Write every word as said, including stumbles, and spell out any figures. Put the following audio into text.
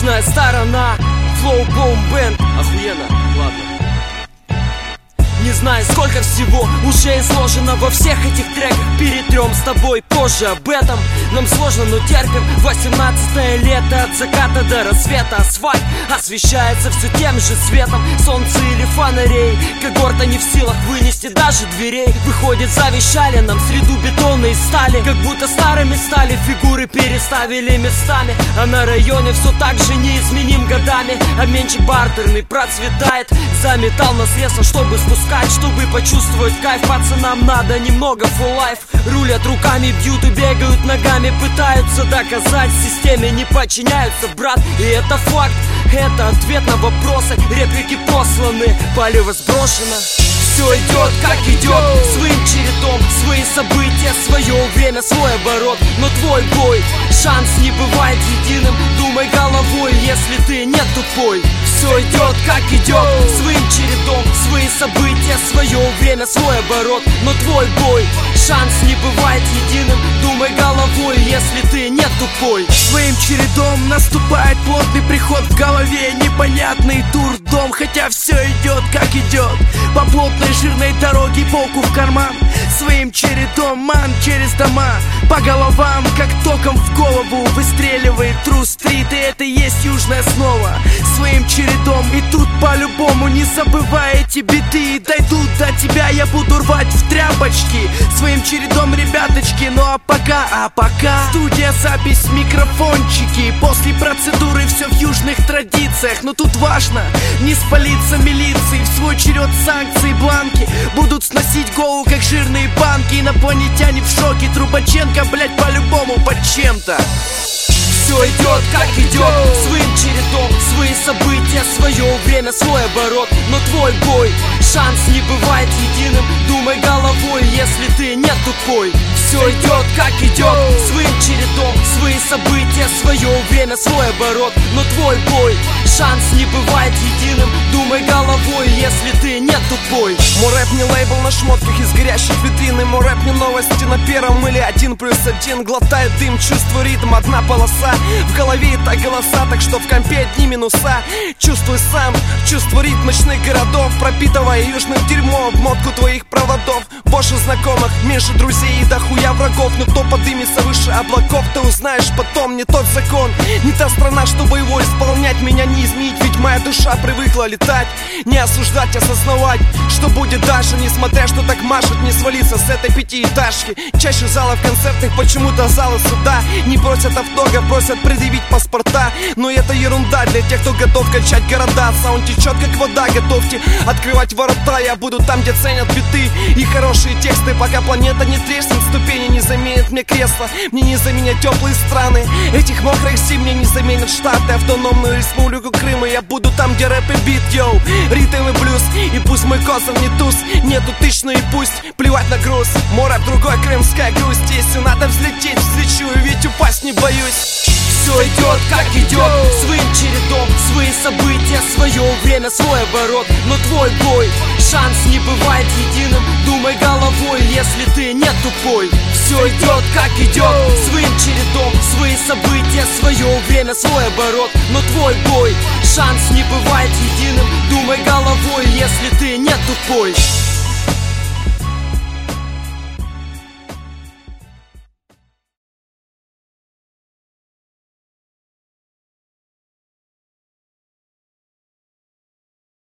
южная сторона. Flow Bomb Band. Охуенно, ладно. Не знаю, сколько всего уже изложено во всех этих треках. Перетрем с тобой позже об этом. Нам сложно, но терпим. Восемнадцатое лето, от заката до рассвета. Асфальт освещается все тем же светом солнца или фонарей. Когорта не в силах вынести даже дверей. Выходит, завещали нам среду бетона и стали. Как будто старыми стали, фигуры переставили местами. А на районе все так же неизменим годами. Обменчик бартерный процветает. За металл на средства, чтобы спускать, чтобы почувствовать кайф. Пацанам надо немного full life. Рулят руками, бьют и бегают ногами. Пытаются доказать системе, не подчиняются, брат. И это факт, это ответ на вопросы. Реплики посланы, палево сброшено. Все идет как идет, своим чередом. Свои события, свое время, свой оборот. Но твой бой, шанс не бывает единым. Думай головой, если ты не тупой. Все идет как идет, своим чередом. Свои события, свое время, свой оборот. Но твой бой, шанс не бывает единым. Думай головой, если ты не тупой. Своим чередом наступает плотный приход в голове. Непонятный дурдом, хотя все идет как идет. По плотной жирной дороге, полку в карман. Своим чередом, ман, через дома. По головам, как током в голову выстреливает Тру-стрит, и это и есть южная основа. Своим чередом, и тут по-любому, не забывай эти биты. Дойдут до тебя, я буду рвать в тряпочки. Своим чередом, ребяточки, ну а пока, а пока студия, запись, микрофончики. После процедуры все в южных традициях. Но тут важно не спалиться милиции. В свой черед санкции, бланки будут сносить голову, как жирные банки. Инопланетяне в шоке, Трубаченко, блять, по-любому под чем-то. Все идет как идет, своим чередом. Свои события, свое время, свой оборот. Но твой бой, шанс не бывает единым. Думай головой, если ты не тупой. Все идет как идет, своим чередом. Свои события, свое время, свой оборот. Но твой бой, шанс не бывает единым. Думай головой, если ты не тупой. Мой рэп не лейбл на шмотках из горящих витрин. Мой рэп не новости на первом или один плюс один. Глотает дым, чувство ритм, одна полоса. В голове это голоса, так что в компе одни минуса. Чувствуй сам, чувство ритм ночных городов. Пропитывая южным дерьмом обмотку твоих проводов. Больше знакомых, меньше друзей и дохуя врагов. Но кто подымется выше облаков, ты узнаешь потом. Не тот закон, не та страна, чтобы его исполнять. Меня не изменить, ведь моя душа привыкла летать. Не осуждать, осознавать, что будет дальше. Несмотря, что так машет, не свалиться с этой пятиэтажки. Чаще залов концертных, почему-то залы суда не просят автограф, просят предъявить паспорта. Но это ерунда для тех, кто готов качать города. Саунд течет как вода, готовьте открывать ворота. Я буду там, где ценят биты и хорошие тексты. Пока планета не треснет, ступени не заменят мне кресло. Мне не заменят теплые страны, этих мокрых зим мне не заменят штаты. Автономную республику Крыма, я буду там, где рэп и бит, йоу, ритм и блюз. И пусть мой козырь не туз, нету тысяч, и пусть плевать на груз. Мой рэп другой, крымская грусть. Если надо взлететь, взлечу, и ведь упасть не боюсь. Все идет как идет, своим чередом. Свои события, свое время, свой оборот. Но твой бой, шанс не бывает единым. Думай головой, если ты не тупой. Все идет как идет, своим чередом. Свои события, свое время, свой оборот. Но твой бой, шанс не бывает единым. Думай головой, если ты не тупой.